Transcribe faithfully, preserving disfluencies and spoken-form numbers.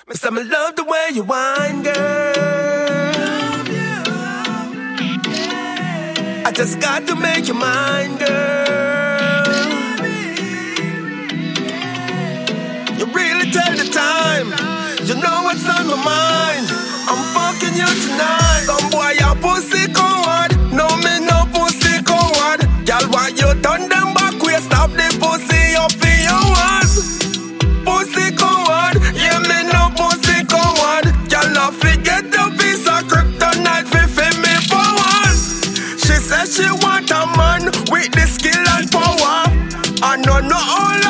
Mister, me love the way you whine, girl. I just got to make you mine, girl. You really tell the time. You know what's on my mind. I'm fucking you tonight. Some boy a pussy coward. No me no pussy coward. Girl, why you turn them back? We stop the pussy up for your ass. Pussy coward. Yeah, me no pussy coward. Girl, not forget the piece of kryptonite fi fi me powers. She said she want a man with the skill and power. I know no all